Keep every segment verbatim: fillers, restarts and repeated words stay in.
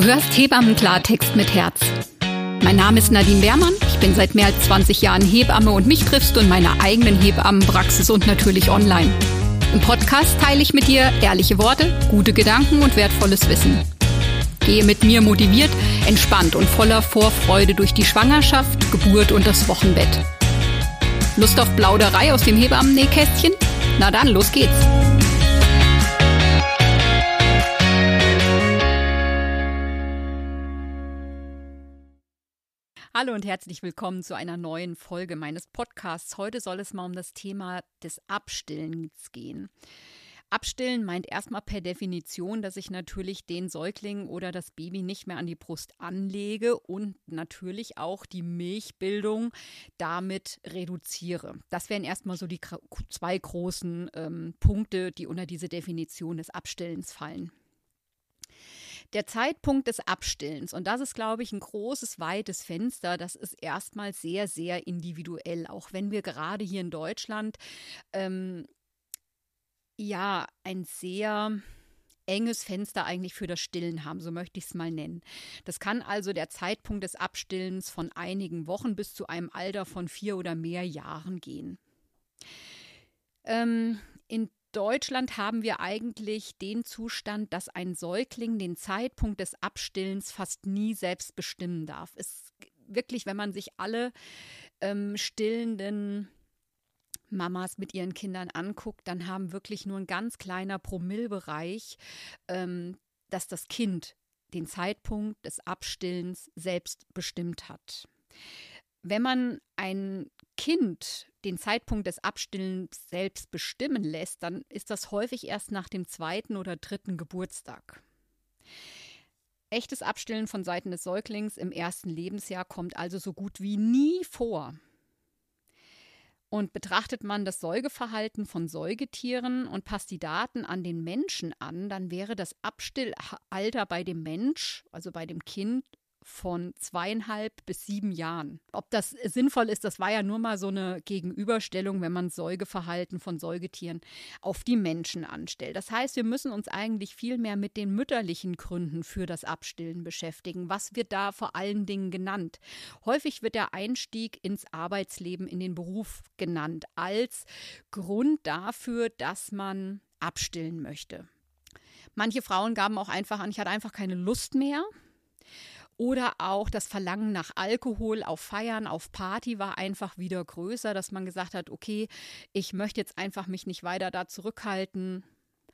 Du hörst Hebammen-Klartext mit Herz. Mein Name ist Nadine Beermann, ich bin seit mehr als zwanzig Jahren Hebamme und mich triffst du in meiner eigenen Hebammenpraxis und natürlich online. Im Podcast teile ich mit dir ehrliche Worte, gute Gedanken und wertvolles Wissen. Gehe mit mir motiviert, entspannt und voller Vorfreude durch die Schwangerschaft, Geburt und das Wochenbett. Lust auf Plauderei aus dem Hebammennähkästchen? Na dann, los geht's! Hallo und herzlich willkommen zu einer neuen Folge meines Podcasts. Heute soll es mal um das Thema des Abstillens gehen. Abstillen meint erstmal per Definition, dass ich natürlich den Säugling oder das Baby nicht mehr an die Brust anlege und natürlich auch die Milchbildung damit reduziere. Das wären erstmal so die zwei großen ähm, Punkte, die unter diese Definition des Abstillens fallen. Der Zeitpunkt des Abstillens, und das ist, glaube ich, ein großes, weites Fenster, das ist erstmal sehr, sehr individuell, auch wenn wir gerade hier in Deutschland ähm, ja ein sehr enges Fenster eigentlich für das Stillen haben, so möchte ich es mal nennen. Das kann also der Zeitpunkt des Abstillens von einigen Wochen bis zu einem Alter von vier oder mehr Jahren gehen. Ähm, in Deutschland haben wir eigentlich den Zustand, dass ein Säugling den Zeitpunkt des Abstillens fast nie selbst bestimmen darf. Es wirklich, wenn man sich alle ähm, stillenden Mamas mit ihren Kindern anguckt, dann haben wirklich nur ein ganz kleiner Promillebereich, ähm, dass das Kind den Zeitpunkt des Abstillens selbst bestimmt hat. Wenn man ein Kind den Zeitpunkt des Abstillens selbst bestimmen lässt, dann ist das häufig erst nach dem zweiten oder dritten Geburtstag. Echtes Abstillen von Seiten des Säuglings im ersten Lebensjahr kommt also so gut wie nie vor. Und betrachtet man das Säugeverhalten von Säugetieren und passt die Daten an den Menschen an, dann wäre das Abstillalter bei dem Mensch, also bei dem Kind, von zweieinhalb bis sieben Jahren. Ob das sinnvoll ist, das war ja nur mal so eine Gegenüberstellung, wenn man Säugeverhalten von Säugetieren auf die Menschen anstellt. Das heißt, wir müssen uns eigentlich viel mehr mit den mütterlichen Gründen für das Abstillen beschäftigen. Was wird da vor allen Dingen genannt? Häufig wird der Einstieg ins Arbeitsleben, in den Beruf genannt, als Grund dafür, dass man abstillen möchte. Manche Frauen gaben auch einfach an, ich hatte einfach keine Lust mehr. Oder auch das Verlangen nach Alkohol auf Feiern, auf Party war einfach wieder größer, dass man gesagt hat, okay, ich möchte jetzt einfach mich nicht weiter da zurückhalten.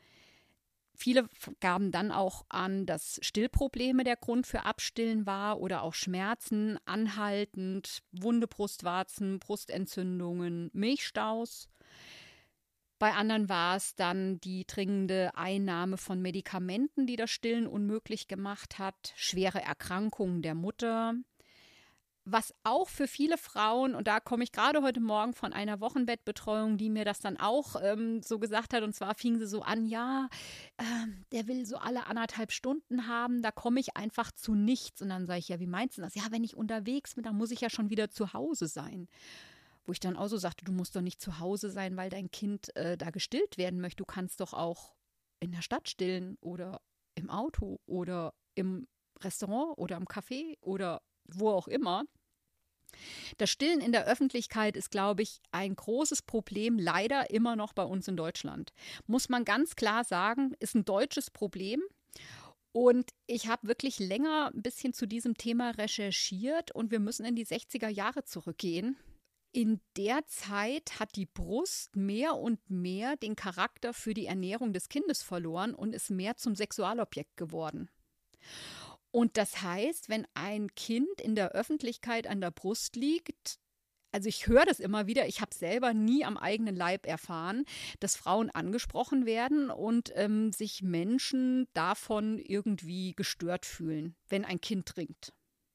Viele gaben dann auch an, dass Stillprobleme der Grund für Abstillen war oder auch Schmerzen, anhaltend, wunde Brustwarzen, Brustentzündungen, Milchstaus. Bei anderen war es dann die dringende Einnahme von Medikamenten, die das Stillen unmöglich gemacht hat, schwere Erkrankungen der Mutter. Was auch für viele Frauen, und da komme ich gerade heute Morgen von einer Wochenbettbetreuung, die mir das dann auch ähm, so gesagt hat, und zwar fing sie so an, ja, äh, der will so alle anderthalb Stunden haben, da komme ich einfach zu nichts. Und dann sage ich, ja, wie meinst du das? Ja, wenn ich unterwegs bin, dann muss ich ja schon wieder zu Hause sein. Wo ich dann auch so sagte, du musst doch nicht zu Hause sein, weil dein Kind äh, da gestillt werden möchte. Du kannst doch auch in der Stadt stillen oder im Auto oder im Restaurant oder im Café oder wo auch immer. Das Stillen in der Öffentlichkeit ist, glaube ich, ein großes Problem, leider immer noch bei uns in Deutschland. Muss man ganz klar sagen, ist ein deutsches Problem. Und ich habe wirklich länger ein bisschen zu diesem Thema recherchiert und wir müssen in die sechziger Jahre zurückgehen. In der Zeit hat die Brust mehr und mehr den Charakter für die Ernährung des Kindes verloren und ist mehr zum Sexualobjekt geworden. Und das heißt, wenn ein Kind in der Öffentlichkeit an der Brust liegt, also ich höre das immer wieder, ich habe es selber nie am eigenen Leib erfahren, dass Frauen angesprochen werden und ähm, sich Menschen davon irgendwie gestört fühlen, wenn ein Kind trinkt.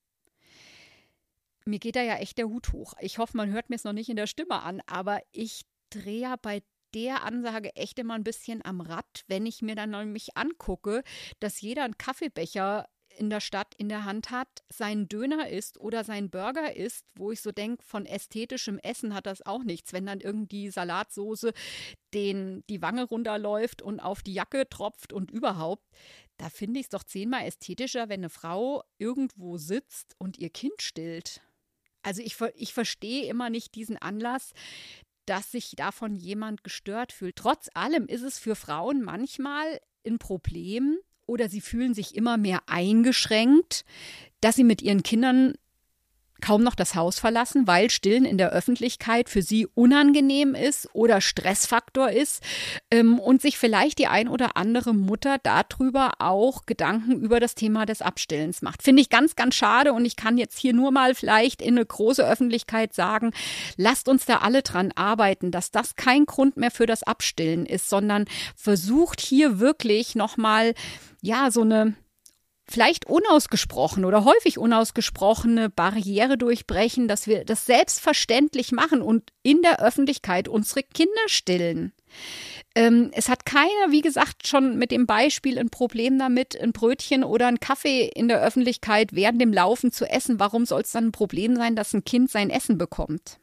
Mir geht da ja echt der Hut hoch. Ich hoffe, man hört mir es noch nicht in der Stimme an, aber ich drehe ja bei der Ansage echt immer ein bisschen am Rad, wenn ich mir dann nämlich angucke, dass jeder einen Kaffeebecher in der Stadt in der Hand hat, seinen Döner isst oder seinen Burger isst, wo ich so denke, von ästhetischem Essen hat das auch nichts. Wenn dann irgendwie Salatsoße den, die Wange runterläuft und auf die Jacke tropft und überhaupt, da finde ich es doch zehnmal ästhetischer, wenn eine Frau irgendwo sitzt und ihr Kind stillt. Also ich, ich verstehe immer nicht diesen Anlass, dass sich davon jemand gestört fühlt. Trotz allem ist es für Frauen manchmal ein Problem, oder sie fühlen sich immer mehr eingeschränkt, dass sie mit ihren Kindern kaum noch das Haus verlassen, weil Stillen in der Öffentlichkeit für sie unangenehm ist oder Stressfaktor ist ähm, und sich vielleicht die ein oder andere Mutter darüber auch Gedanken über das Thema des Abstillens macht. Finde ich ganz, ganz schade und ich kann jetzt hier nur mal vielleicht in eine große Öffentlichkeit sagen, lasst uns da alle dran arbeiten, dass das kein Grund mehr für das Abstillen ist, sondern versucht hier wirklich nochmal, ja, so eine vielleicht unausgesprochene oder häufig unausgesprochene Barriere durchbrechen, dass wir das selbstverständlich machen und in der Öffentlichkeit unsere Kinder stillen. Ähm, es hat keiner, wie gesagt, schon mit dem Beispiel ein Problem damit, ein Brötchen oder einen Kaffee in der Öffentlichkeit während dem Laufen zu essen. Warum soll es dann ein Problem sein, dass ein Kind sein Essen bekommt?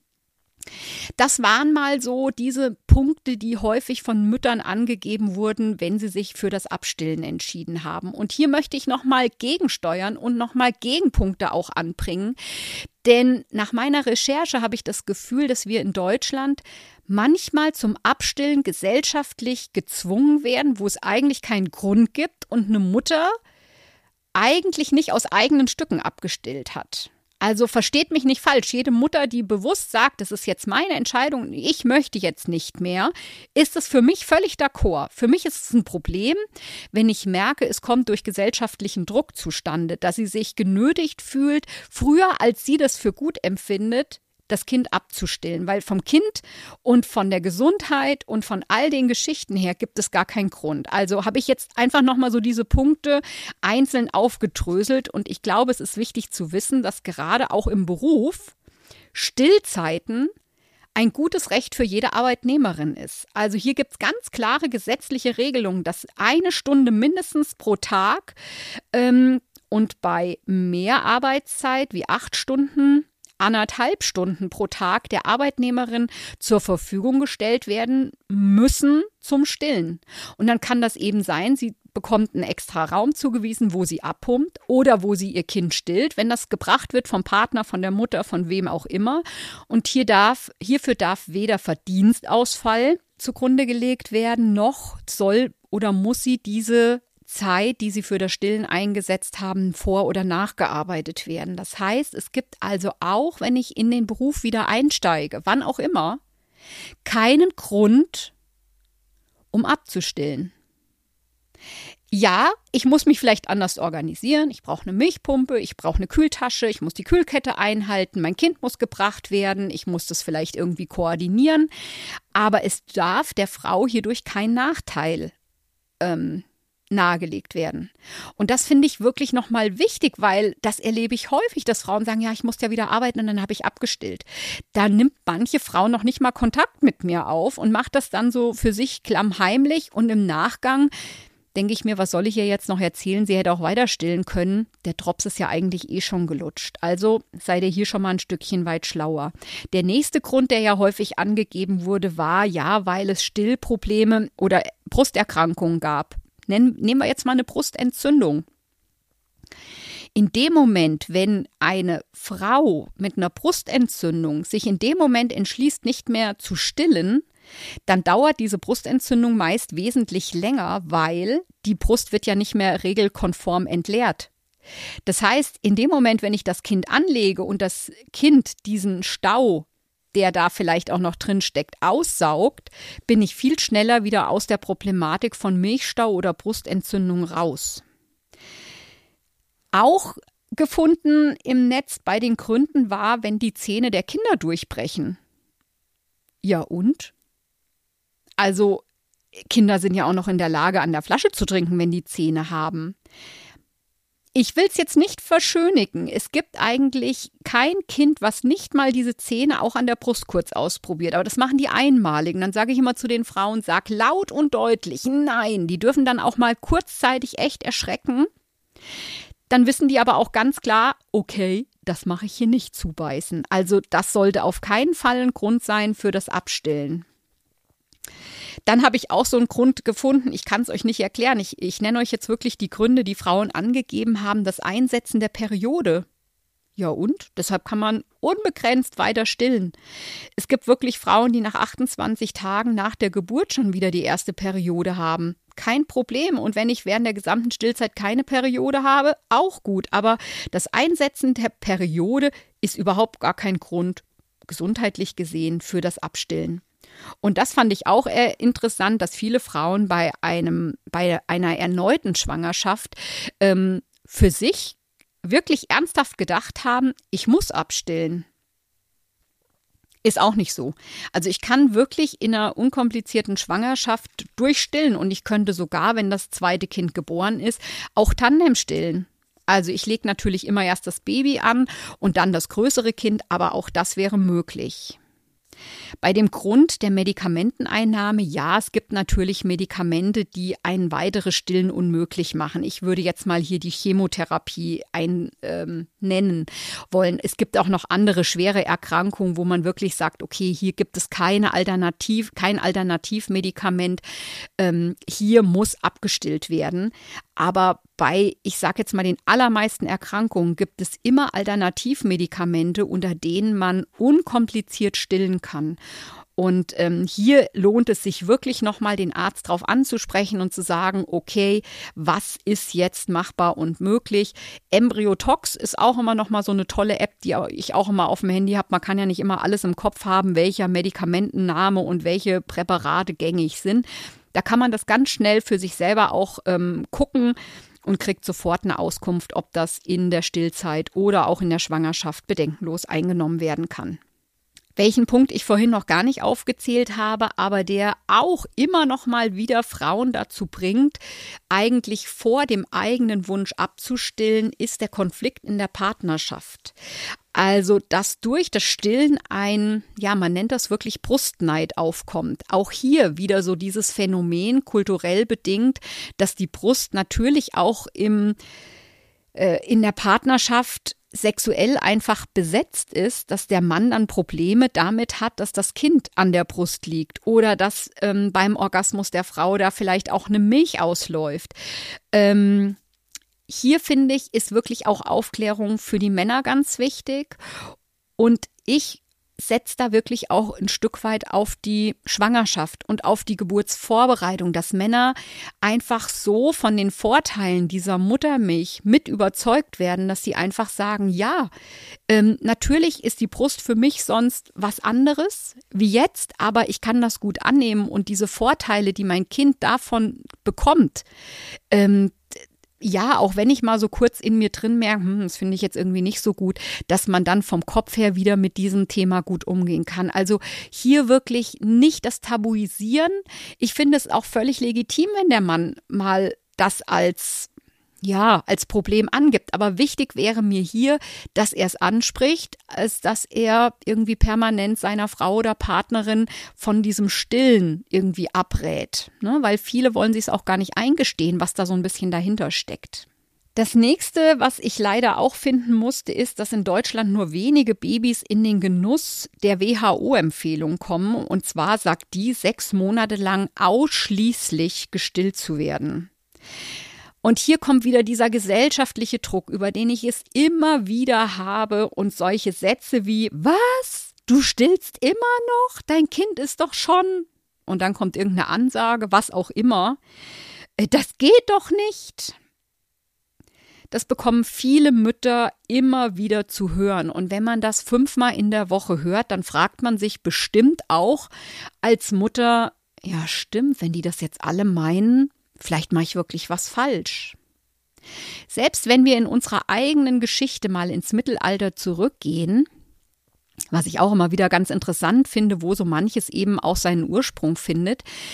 Das waren mal so diese Punkte, die häufig von Müttern angegeben wurden, wenn sie sich für das Abstillen entschieden haben. Und hier möchte ich nochmal gegensteuern und nochmal Gegenpunkte auch anbringen. Denn nach meiner Recherche habe ich das Gefühl, dass wir in Deutschland manchmal zum Abstillen gesellschaftlich gezwungen werden, wo es eigentlich keinen Grund gibt und eine Mutter eigentlich nicht aus eigenen Stücken abgestillt hat. Also versteht mich nicht falsch, jede Mutter, die bewusst sagt, das ist jetzt meine Entscheidung, ich möchte jetzt nicht mehr, ist es für mich völlig d'accord. Für mich ist es ein Problem, wenn ich merke, es kommt durch gesellschaftlichen Druck zustande, dass sie sich genötigt fühlt, früher als sie das für gut empfindet, das Kind abzustillen, weil vom Kind und von der Gesundheit und von all den Geschichten her gibt es gar keinen Grund. Also habe ich jetzt einfach nochmal so diese Punkte einzeln aufgedröselt und ich glaube, es ist wichtig zu wissen, dass gerade auch im Beruf Stillzeiten ein gutes Recht für jede Arbeitnehmerin ist. Also hier gibt es ganz klare gesetzliche Regelungen, dass eine Stunde mindestens pro Tag ähm, und bei mehr Arbeitszeit wie acht Stunden anderthalb Stunden pro Tag der Arbeitnehmerin zur Verfügung gestellt werden müssen zum Stillen. Und dann kann das eben sein, sie bekommt einen extra Raum zugewiesen, wo sie abpumpt oder wo sie ihr Kind stillt, wenn das gebracht wird vom Partner, von der Mutter, von wem auch immer. Und hier darf, hierfür darf weder Verdienstausfall zugrunde gelegt werden, noch soll oder muss sie diese Zeit, die sie für das Stillen eingesetzt haben, vor- oder nachgearbeitet werden. Das heißt, es gibt also auch, wenn ich in den Beruf wieder einsteige, wann auch immer, keinen Grund, um abzustillen. Ja, ich muss mich vielleicht anders organisieren. Ich brauche eine Milchpumpe, ich brauche eine Kühltasche, ich muss die Kühlkette einhalten, mein Kind muss gebracht werden, ich muss das vielleicht irgendwie koordinieren. Aber es darf der Frau hierdurch kein Nachteil ähm, nahegelegt werden. Und das finde ich wirklich nochmal wichtig, weil das erlebe ich häufig, dass Frauen sagen, ja, ich muss ja wieder arbeiten und dann habe ich abgestillt. Da nimmt manche Frau noch nicht mal Kontakt mit mir auf und macht das dann so für sich klammheimlich und im Nachgang denke ich mir, was soll ich ihr jetzt noch erzählen? Sie hätte auch weiter stillen können. Der Drops ist ja eigentlich eh schon gelutscht. Also seid ihr hier schon mal ein Stückchen weit schlauer. Der nächste Grund, der ja häufig angegeben wurde, war, ja, weil es Stillprobleme oder Brusterkrankungen gab. Nehmen wir jetzt mal eine Brustentzündung. In dem Moment, wenn eine Frau mit einer Brustentzündung sich in dem Moment entschließt, nicht mehr zu stillen, dann dauert diese Brustentzündung meist wesentlich länger, weil die Brust wird ja nicht mehr regelkonform entleert. Das heißt, in dem Moment, wenn ich das Kind anlege und das Kind diesen Stau, der da vielleicht auch noch drin steckt, aussaugt, bin ich viel schneller wieder aus der Problematik von Milchstau oder Brustentzündung raus. Auch gefunden im Netz bei den Gründen war, wenn die Zähne der Kinder durchbrechen. Ja und? Also Kinder sind ja auch noch in der Lage, an der Flasche zu trinken, wenn die Zähne haben. Ich will es jetzt nicht verschönigen. Es gibt eigentlich kein Kind, was nicht mal diese Zähne auch an der Brust kurz ausprobiert. Aber das machen die einmaligen. Dann sage ich immer zu den Frauen, sag laut und deutlich, nein. Die dürfen dann auch mal kurzzeitig echt erschrecken. dann wissen die aber auch ganz klar, okay, das mache ich hier nicht zubeißen. Also das sollte auf keinen Fall ein Grund sein für das Abstillen. Dann habe ich auch so einen Grund gefunden, ich kann es euch nicht erklären. Ich, ich nenne euch jetzt wirklich die Gründe, die Frauen angegeben haben, das Einsetzen der Periode. Ja und? Deshalb kann man unbegrenzt weiter stillen. Es gibt wirklich Frauen, die nach achtundzwanzig Tagen nach der Geburt schon wieder die erste Periode haben. Kein Problem. Und wenn ich während der gesamten Stillzeit keine Periode habe, auch gut. Aber das Einsetzen der Periode ist überhaupt gar kein Grund, gesundheitlich gesehen, für das Abstillen. Und das fand ich auch äh, interessant, dass viele Frauen bei einem, bei einer erneuten Schwangerschaft ähm, für sich wirklich ernsthaft gedacht haben, ich muss abstillen. Ist auch nicht so. Also ich kann wirklich in einer unkomplizierten Schwangerschaft durchstillen und ich könnte sogar, wenn das zweite Kind geboren ist, auch Tandem stillen. Also ich lege natürlich immer erst das Baby an und dann das größere Kind, aber auch das wäre möglich. Bei dem Grund der Medikamenteneinnahme, ja, es gibt natürlich Medikamente, die ein weiteres Stillen unmöglich machen. Ich würde jetzt mal hier die Chemotherapie ein, ähm, nennen wollen. Es gibt auch noch andere schwere Erkrankungen, wo man wirklich sagt, okay, hier gibt es keine Alternativ, kein Alternativmedikament. Ähm, hier muss abgestillt werden. Aber bei, ich sage jetzt mal, den allermeisten Erkrankungen gibt es immer Alternativmedikamente, unter denen man unkompliziert stillen kann. Und ähm, hier lohnt es sich wirklich nochmal, den Arzt drauf anzusprechen und zu sagen, okay, was ist jetzt machbar und möglich? Embryotox ist auch immer nochmal so eine tolle App, die ich auch immer auf dem Handy habe. Man kann ja nicht immer alles im Kopf haben, welcher Medikamentenname und welche Präparate gängig sind. Da kann man das ganz schnell für sich selber auch ähm, gucken und kriegt sofort eine Auskunft, ob das in der Stillzeit oder auch in der Schwangerschaft bedenkenlos eingenommen werden kann. Welchen Punkt ich vorhin noch gar nicht aufgezählt habe, aber der auch immer noch mal wieder Frauen dazu bringt, eigentlich vor dem eigenen Wunsch abzustillen, ist der Konflikt in der Partnerschaft. Also, dass durch das Stillen ein, ja, man nennt das wirklich Brustneid aufkommt. Auch hier wieder so dieses Phänomen, kulturell bedingt, dass die Brust natürlich auch im, äh, in der Partnerschaft sexuell einfach besetzt ist, dass der Mann dann Probleme damit hat, dass das Kind an der Brust liegt oder dass ähm, beim Orgasmus der Frau da vielleicht auch eine Milch ausläuft. Ähm, hier finde ich, ist wirklich auch Aufklärung für die Männer ganz wichtig und ich setze da wirklich auch ein Stück weit auf die Schwangerschaft und auf die Geburtsvorbereitung, dass Männer einfach so von den Vorteilen dieser Muttermilch mit überzeugt werden, dass sie einfach sagen, ja, ähm, natürlich ist die Brust für mich sonst was anderes wie jetzt, aber ich kann das gut annehmen und diese Vorteile, die mein Kind davon bekommt, ähm, ja, auch wenn ich mal so kurz in mir drin merke, hm, das finde ich jetzt irgendwie nicht so gut, dass man dann vom Kopf her wieder mit diesem Thema gut umgehen kann. Also hier wirklich nicht das Tabuisieren. Ich finde es auch völlig legitim, wenn der Mann mal das als ja, als Problem angibt. Aber wichtig wäre mir hier, dass er es anspricht, als dass er irgendwie permanent seiner Frau oder Partnerin von diesem Stillen irgendwie abrät. Ne? Weil viele wollen sich es auch gar nicht eingestehen, was da so ein bisschen dahinter steckt. Das nächste, was ich leider auch finden musste, ist, dass in Deutschland nur wenige Babys in den Genuss der W H O-Empfehlung kommen. Und zwar sagt die, sechs Monate lang ausschließlich gestillt zu werden. Und hier kommt wieder dieser gesellschaftliche Druck, über den ich es immer wieder habe und solche Sätze wie, was? Du stillst immer noch? Dein Kind ist doch schon. Und dann kommt irgendeine Ansage, was auch immer. Das geht doch nicht. Das bekommen viele Mütter immer wieder zu hören. Und wenn man das fünfmal in der Woche hört, dann fragt man sich bestimmt auch als Mutter, ja stimmt, wenn die das jetzt alle meinen, vielleicht mache ich wirklich was falsch. Selbst wenn wir in unserer eigenen Geschichte mal ins Mittelalter zurückgehen, was ich auch immer wieder ganz interessant finde, wo so manches eben auch seinen Ursprung findet,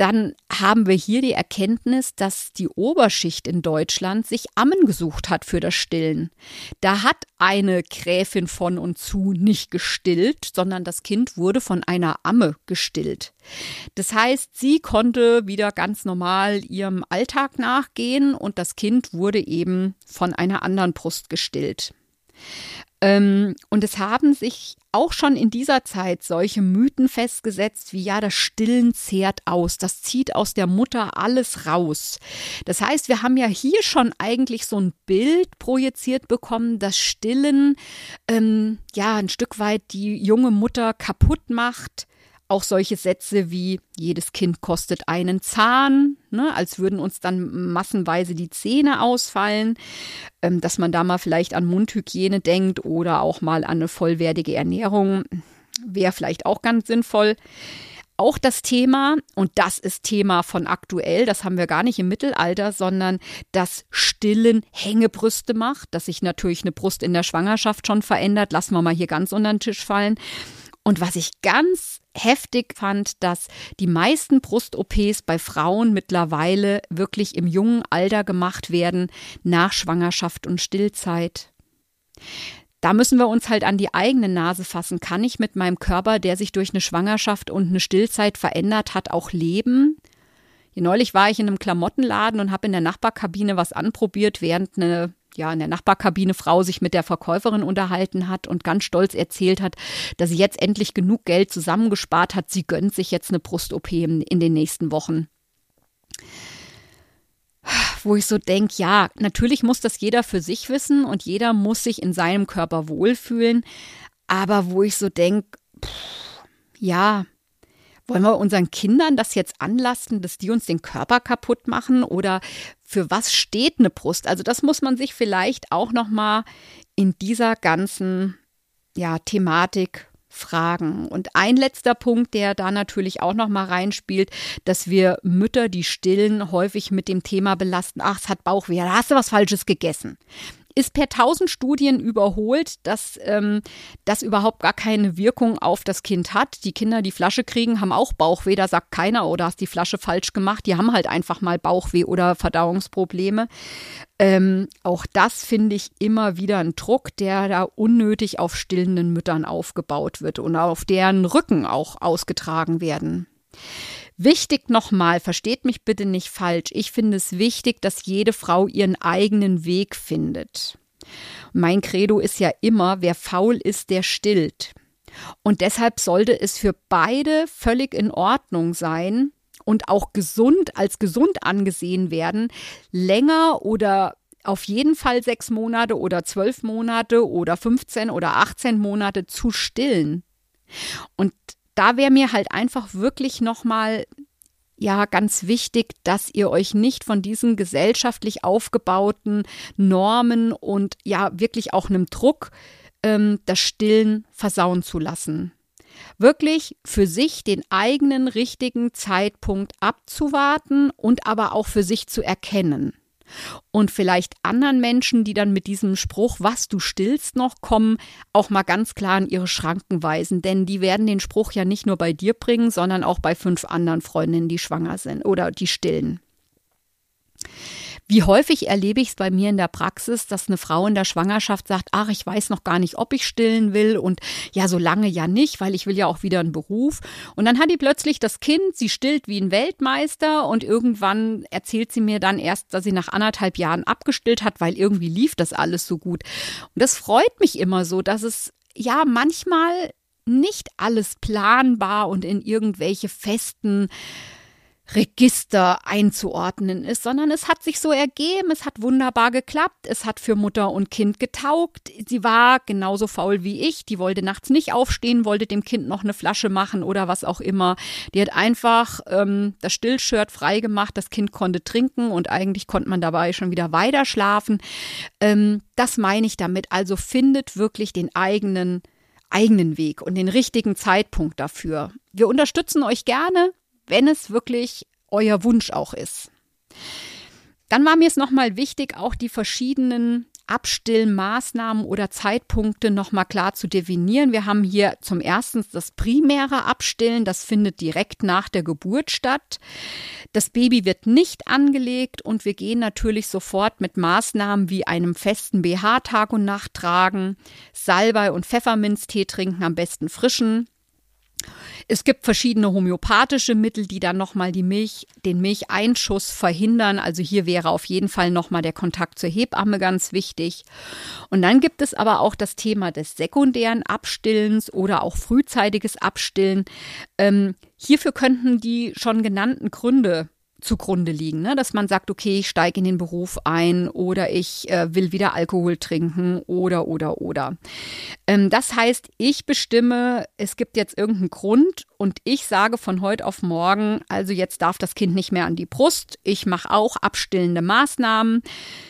dann haben wir hier die Erkenntnis, dass die Oberschicht in Deutschland sich Ammen gesucht hat für das Stillen. Da hat eine Gräfin von und zu nicht gestillt, sondern das Kind wurde von einer Amme gestillt. Das heißt, sie konnte wieder ganz normal ihrem Alltag nachgehen und das Kind wurde eben von einer anderen Brust gestillt. Ähm, und es haben sich auch schon in dieser Zeit solche Mythen festgesetzt, wie ja, das Stillen zehrt aus, das zieht aus der Mutter alles raus. Das heißt, wir haben ja hier schon eigentlich so ein Bild projiziert bekommen, dass Stillen ähm, ja ein Stück weit die junge Mutter kaputt macht. Auch solche Sätze wie, jedes Kind kostet einen Zahn, ne, als würden uns dann massenweise die Zähne ausfallen, ähm, dass man da mal vielleicht an Mundhygiene denkt oder auch mal an eine vollwertige Ernährung, wäre vielleicht auch ganz sinnvoll. Auch das Thema, und das ist Thema von aktuell, das haben wir gar nicht im Mittelalter, sondern dass Stillen Hängebrüste macht, dass sich natürlich eine Brust in der Schwangerschaft schon verändert, lassen wir mal hier ganz unter den Tisch fallen. Und was ich ganz heftig fand, dass die meisten Brust-O Ps bei Frauen mittlerweile wirklich im jungen Alter gemacht werden, nach Schwangerschaft und Stillzeit. Da müssen wir uns halt an die eigene Nase fassen. Kann ich mit meinem Körper, der sich durch eine Schwangerschaft und eine Stillzeit verändert hat, auch leben? Neulich war ich in einem Klamottenladen und habe in der Nachbarkabine was anprobiert, während eine ja, in der Nachbarkabine Frau sich mit der Verkäuferin unterhalten hat und ganz stolz erzählt hat, dass sie jetzt endlich genug Geld zusammengespart hat. Sie gönnt sich jetzt eine Brust-O P in, in den nächsten Wochen. Wo ich so denke, ja, natürlich muss das jeder für sich wissen und jeder muss sich in seinem Körper wohlfühlen. Aber wo ich so denke, ja, wollen wir unseren Kindern das jetzt anlasten, dass die uns den Körper kaputt machen? Oder für was steht eine Brust? Also das muss man sich vielleicht auch noch mal in dieser ganzen ja, Thematik fragen. Und ein letzter Punkt, der da natürlich auch noch mal reinspielt, dass wir Mütter, die stillen, häufig mit dem Thema belasten, ach, es hat Bauchweh, da hast du was Falsches gegessen. Ist per tausend Studien überholt, dass ähm, das überhaupt gar keine Wirkung auf das Kind hat. Die Kinder, die Flasche kriegen, haben auch Bauchweh. Da sagt keiner, oh, da hast die Flasche falsch gemacht. Die haben halt einfach mal Bauchweh oder Verdauungsprobleme. Ähm, auch das finde ich immer wieder ein Druck, der da unnötig auf stillenden Müttern aufgebaut wird und auf deren Rücken auch ausgetragen werden. Wichtig nochmal, versteht mich bitte nicht falsch, ich finde es wichtig, dass jede Frau ihren eigenen Weg findet. Mein Credo ist ja immer, wer faul ist, der stillt. Und deshalb sollte es für beide völlig in Ordnung sein und auch gesund als gesund angesehen werden, länger oder auf jeden Fall sechs Monate oder zwölf Monate oder fünfzehn oder achtzehn Monate zu stillen. Und da wäre mir halt einfach wirklich nochmal ja ganz wichtig, dass ihr euch nicht von diesen gesellschaftlich aufgebauten Normen und ja wirklich auch einem Druck ähm, das Stillen versauen zu lassen. Wirklich für sich den eigenen richtigen Zeitpunkt abzuwarten und aber auch für sich zu erkennen. Und vielleicht anderen Menschen, die dann mit diesem Spruch, was du stillst noch, kommen, auch mal ganz klar an ihre Schranken weisen. Denn die werden den Spruch ja nicht nur bei dir bringen, sondern auch bei fünf anderen Freundinnen, die schwanger sind oder die stillen. Wie häufig erlebe ich es bei mir in der Praxis, dass eine Frau in der Schwangerschaft sagt, ach, ich weiß noch gar nicht, ob ich stillen will und ja, so lange ja nicht, weil ich will ja auch wieder einen Beruf. Und dann hat die plötzlich das Kind, sie stillt wie ein Weltmeister und irgendwann erzählt sie mir dann erst, dass sie nach anderthalb Jahren abgestillt hat, weil irgendwie lief das alles so gut. Und das freut mich immer so, dass es ja manchmal nicht alles planbar und in irgendwelche festen Register einzuordnen ist, sondern es hat sich so ergeben, es hat wunderbar geklappt, es hat für Mutter und Kind getaugt. Sie war genauso faul wie ich, die wollte nachts nicht aufstehen, wollte dem Kind noch eine Flasche machen oder was auch immer. Die hat einfach ähm, das Stillshirt freigemacht, das Kind konnte trinken und eigentlich konnte man dabei schon wieder weiter schlafen. Ähm, das meine ich damit, also findet wirklich den eigenen, eigenen Weg und den richtigen Zeitpunkt dafür. Wir unterstützen euch gerne, wenn es wirklich euer Wunsch auch ist. Dann war mir es nochmal wichtig, auch die verschiedenen Abstillmaßnahmen oder Zeitpunkte nochmal klar zu definieren. Wir haben hier zum ersten das primäre Abstillen, das findet direkt nach der Geburt statt. Das Baby wird nicht angelegt und wir gehen natürlich sofort mit Maßnahmen wie einem festen B H Tag und Nacht tragen, Salbei und Pfefferminztee trinken, am besten frischen. Es gibt verschiedene homöopathische Mittel, die dann nochmal die Milch, den Milcheinschuss verhindern. Also hier wäre auf jeden Fall nochmal der Kontakt zur Hebamme ganz wichtig. Und dann gibt es aber auch das Thema des sekundären Abstillens oder auch frühzeitiges Abstillen. Ähm, hierfür könnten die schon genannten Gründe zugrunde liegen, ne? Dass man sagt, okay, ich steige in den Beruf ein oder ich äh, will wieder Alkohol trinken oder, oder, oder. Ähm, das heißt, ich bestimme, es gibt jetzt irgendeinen Grund und ich sage von heute auf morgen, also jetzt darf das Kind nicht mehr an die Brust, ich mache auch abstillende Maßnahmen.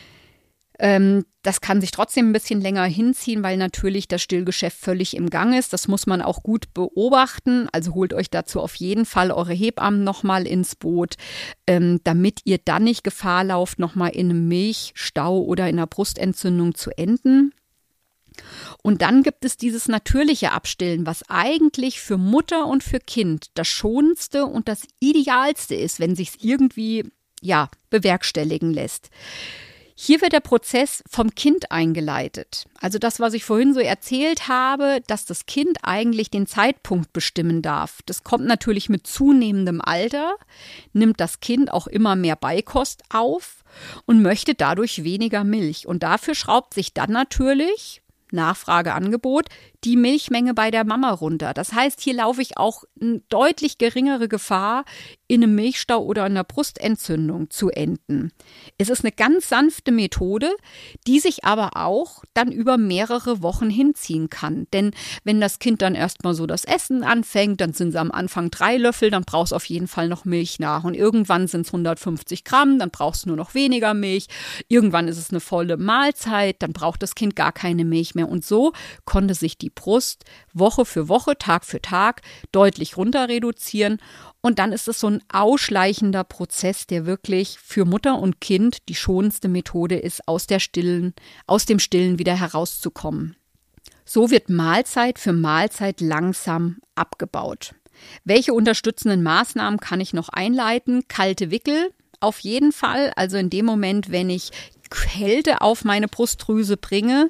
Ähm, das kann sich trotzdem ein bisschen länger hinziehen, weil natürlich das Stillgeschäft völlig im Gang ist. Das muss man auch gut beobachten. Also holt euch dazu auf jeden Fall eure Hebammen nochmal ins Boot, ähm, damit ihr dann nicht Gefahr lauft, nochmal in einem Milchstau oder in einer Brustentzündung zu enden. Und dann gibt es dieses natürliche Abstillen, was eigentlich für Mutter und für Kind das Schonendste und das Idealste ist, wenn sich es irgendwie ja, bewerkstelligen lässt. Hier wird der Prozess vom Kind eingeleitet. Also das, was ich vorhin so erzählt habe, dass das Kind eigentlich den Zeitpunkt bestimmen darf. Das kommt natürlich mit zunehmendem Alter, nimmt das Kind auch immer mehr Beikost auf und möchte dadurch weniger Milch. Und dafür schraubt sich dann natürlich, Nachfrageangebot, die Milchmenge bei der Mama runter. Das heißt, hier laufe ich auch eine deutlich geringere Gefahr, in einem Milchstau oder einer Brustentzündung zu enden. Es ist eine ganz sanfte Methode, die sich aber auch dann über mehrere Wochen hinziehen kann. Denn wenn das Kind dann erstmal so das Essen anfängt, dann sind es am Anfang drei Löffel, dann brauchst du auf jeden Fall noch Milch nach. Und irgendwann sind es hundertfünfzig Gramm, dann brauchst du nur noch weniger Milch. Irgendwann ist es eine volle Mahlzeit, dann braucht das Kind gar keine Milch mehr. Und so konnte sich die Brust Woche für Woche, Tag für Tag deutlich runter reduzieren. Und dann ist es so ein ausschleichender Prozess, der wirklich für Mutter und Kind die schonendste Methode ist, aus der Stillen, aus dem Stillen wieder herauszukommen. So wird Mahlzeit für Mahlzeit langsam abgebaut. Welche unterstützenden Maßnahmen kann ich noch einleiten? Kalte Wickel auf jeden Fall. Also in dem Moment, wenn ich Kälte auf meine Brustdrüse bringe,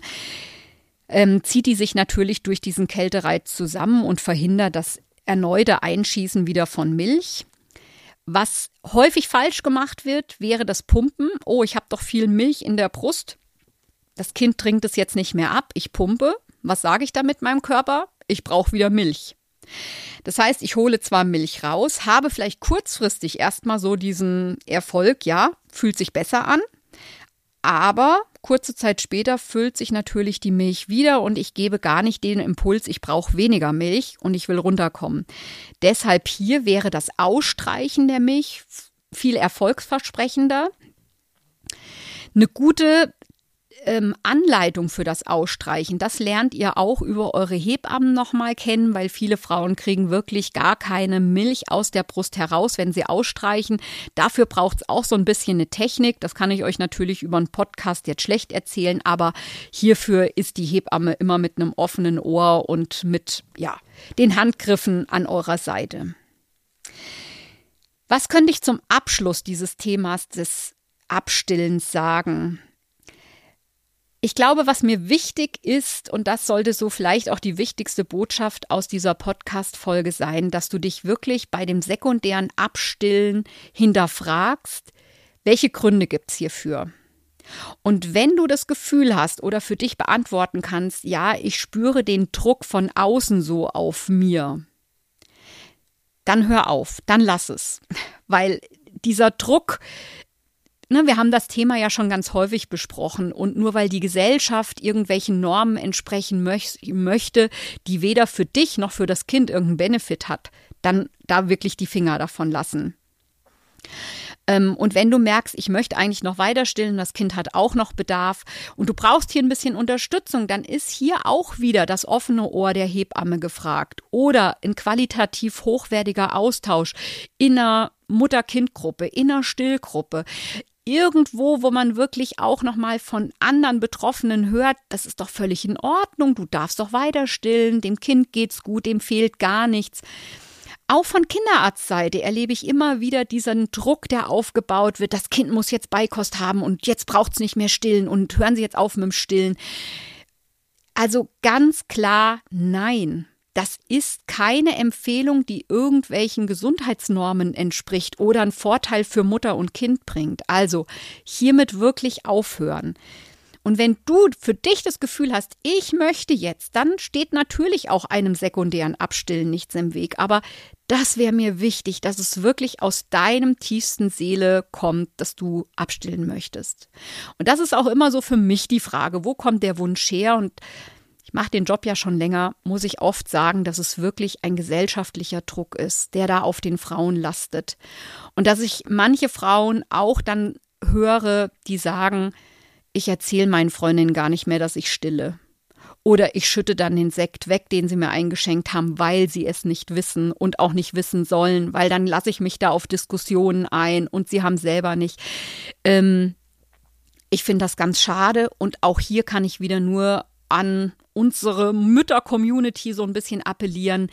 ähm, zieht die sich natürlich durch diesen Kältereiz zusammen und verhindert das erneute Einschießen wieder von Milch. Was häufig falsch gemacht wird, wäre das Pumpen. Oh, ich habe doch viel Milch in der Brust. Das Kind trinkt es jetzt nicht mehr ab. Ich pumpe. Was sage ich da mit meinem Körper? Ich brauche wieder Milch. Das heißt, ich hole zwar Milch raus, habe vielleicht kurzfristig erstmal so diesen Erfolg, ja, fühlt sich besser an, aber kurze Zeit später füllt sich natürlich die Milch wieder und ich gebe gar nicht den Impuls, ich brauche weniger Milch und ich will runterkommen. Deshalb hier wäre das Ausstreichen der Milch viel erfolgsversprechender. Eine gute ähm, Anleitung für das Ausstreichen, das lernt ihr auch über eure Hebammen nochmal kennen, weil viele Frauen kriegen wirklich gar keine Milch aus der Brust heraus, wenn sie ausstreichen. Dafür braucht es auch so ein bisschen eine Technik. Das kann ich euch natürlich über einen Podcast jetzt schlecht erzählen, aber hierfür ist die Hebamme immer mit einem offenen Ohr und mit ja, den Handgriffen an eurer Seite. Was könnte ich zum Abschluss dieses Themas des Abstillens sagen? Ich glaube, was mir wichtig ist, und das sollte so vielleicht auch die wichtigste Botschaft aus dieser Podcast-Folge sein, dass du dich wirklich bei dem sekundären Abstillen hinterfragst, welche Gründe gibt es hierfür? Und wenn du das Gefühl hast oder für dich beantworten kannst, ja, ich spüre den Druck von außen so auf mir, dann hör auf, dann lass es. Weil dieser Druck, ne, wir haben das Thema ja schon ganz häufig besprochen und nur weil die Gesellschaft irgendwelchen Normen entsprechen möch- möchte, die weder für dich noch für das Kind irgendeinen Benefit hat, dann da wirklich die Finger davon lassen. Ähm, und wenn du merkst, ich möchte eigentlich noch weiter stillen, das Kind hat auch noch Bedarf und du brauchst hier ein bisschen Unterstützung, dann ist hier auch wieder das offene Ohr der Hebamme gefragt oder ein qualitativ hochwertiger Austausch in einer Mutter-Kind-Gruppe, in einer Stillgruppe. irgendwo, wo man wirklich auch nochmal von anderen Betroffenen hört, das ist doch völlig in Ordnung, du darfst doch weiter stillen, dem Kind geht's gut, dem fehlt gar nichts. Auch von Kinderarztseite erlebe ich immer wieder diesen Druck, der aufgebaut wird. Das Kind muss jetzt Beikost haben und jetzt braucht es nicht mehr stillen und hören Sie jetzt auf mit dem Stillen. Also ganz klar, nein. Das ist keine Empfehlung, die irgendwelchen Gesundheitsnormen entspricht oder einen Vorteil für Mutter und Kind bringt. Also hiermit wirklich aufhören. Und wenn du für dich das Gefühl hast, ich möchte jetzt, dann steht natürlich auch einem sekundären Abstillen nichts im Weg. Aber das wäre mir wichtig, dass es wirklich aus deinem tiefsten Seele kommt, dass du abstillen möchtest. Und das ist auch immer so für mich die Frage, wo kommt der Wunsch her? Und ich mache den Job ja schon länger, muss ich oft sagen, dass es wirklich ein gesellschaftlicher Druck ist, der da auf den Frauen lastet. Und dass ich manche Frauen auch dann höre, die sagen, ich erzähle meinen Freundinnen gar nicht mehr, dass ich stille. Oder ich schütte dann den Sekt weg, den sie mir eingeschenkt haben, weil sie es nicht wissen und auch nicht wissen sollen, weil dann lasse ich mich da auf Diskussionen ein und sie haben selber nicht. Ähm, ich finde das ganz schade und auch hier kann ich wieder nur an unsere Mütter-Community so ein bisschen appellieren.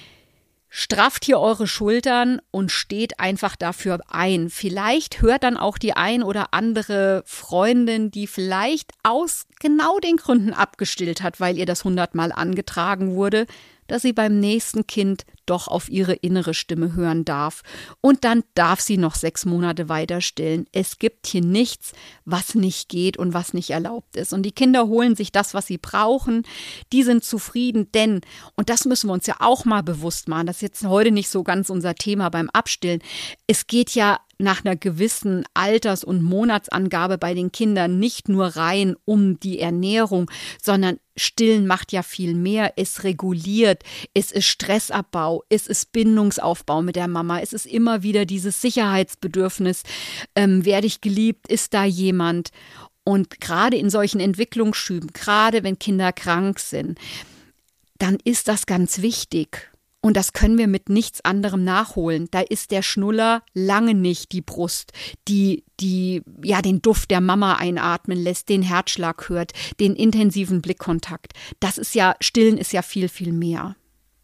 Strafft hier eure Schultern und steht einfach dafür ein. Vielleicht hört dann auch die ein oder andere Freundin, die vielleicht aus genau den Gründen abgestillt hat, weil ihr das hundertmal angetragen wurde, dass sie beim nächsten Kind doch auf ihre innere Stimme hören darf. Und dann darf sie noch sechs Monate weiter stillen. Es gibt hier nichts, was nicht geht und was nicht erlaubt ist. Und die Kinder holen sich das, was sie brauchen. Die sind zufrieden, denn, und das müssen wir uns ja auch mal bewusst machen, das ist jetzt heute nicht so ganz unser Thema beim Abstillen. Es geht ja nach einer gewissen Alters- und Monatsangabe bei den Kindern nicht nur rein um die Ernährung, sondern Stillen macht ja viel mehr. Es reguliert, es ist Stressabbau, es ist Bindungsaufbau mit der Mama, es ist immer wieder dieses Sicherheitsbedürfnis, ähm, werde ich geliebt, ist da jemand? Und gerade in solchen Entwicklungsschüben, gerade wenn Kinder krank sind, dann ist das ganz wichtig. Und das können wir mit nichts anderem nachholen. Da ist der Schnuller lange nicht die Brust, die, die ja den Duft der Mama einatmen lässt, den Herzschlag hört, den intensiven Blickkontakt. Das ist ja, Stillen ist ja viel, viel mehr.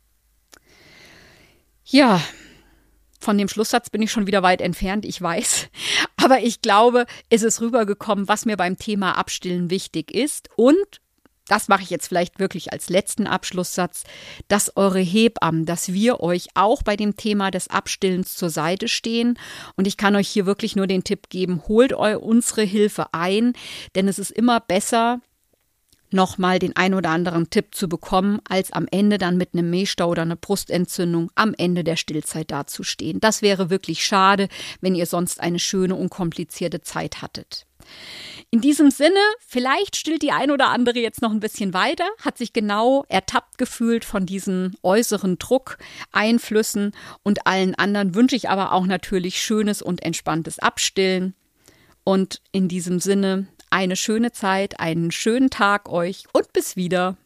Ja, von dem Schlusssatz bin ich schon wieder weit entfernt, ich weiß. Aber ich glaube, es ist rübergekommen, was mir beim Thema Abstillen wichtig ist. Und das mache ich jetzt vielleicht wirklich als letzten Abschlusssatz, dass eure Hebammen, dass wir euch auch bei dem Thema des Abstillens zur Seite stehen. Und ich kann euch hier wirklich nur den Tipp geben, holt euch unsere Hilfe ein, denn es ist immer besser, nochmal den ein oder anderen Tipp zu bekommen, als am Ende dann mit einem Milchstau oder einer Brustentzündung am Ende der Stillzeit dazustehen. Das wäre wirklich schade, wenn ihr sonst eine schöne, unkomplizierte Zeit hattet. In diesem Sinne, vielleicht stillt die ein oder andere jetzt noch ein bisschen weiter, hat sich genau ertappt gefühlt von diesen äußeren Druckeinflüssen und allen anderen wünsche ich aber auch natürlich schönes und entspanntes Abstillen. Und in diesem Sinne eine schöne Zeit, einen schönen Tag euch und bis wieder.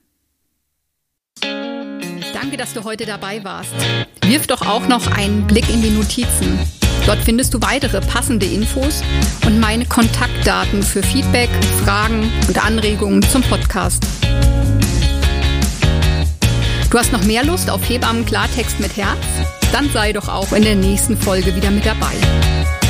Danke, dass du heute dabei warst. Wirf doch auch noch einen Blick in die Notizen. Dort findest du weitere passende Infos und meine Kontaktdaten für Feedback, Fragen und Anregungen zum Podcast. Du hast noch mehr Lust auf Hebammen Klartext mit Herz? Dann sei doch auch in der nächsten Folge wieder mit dabei.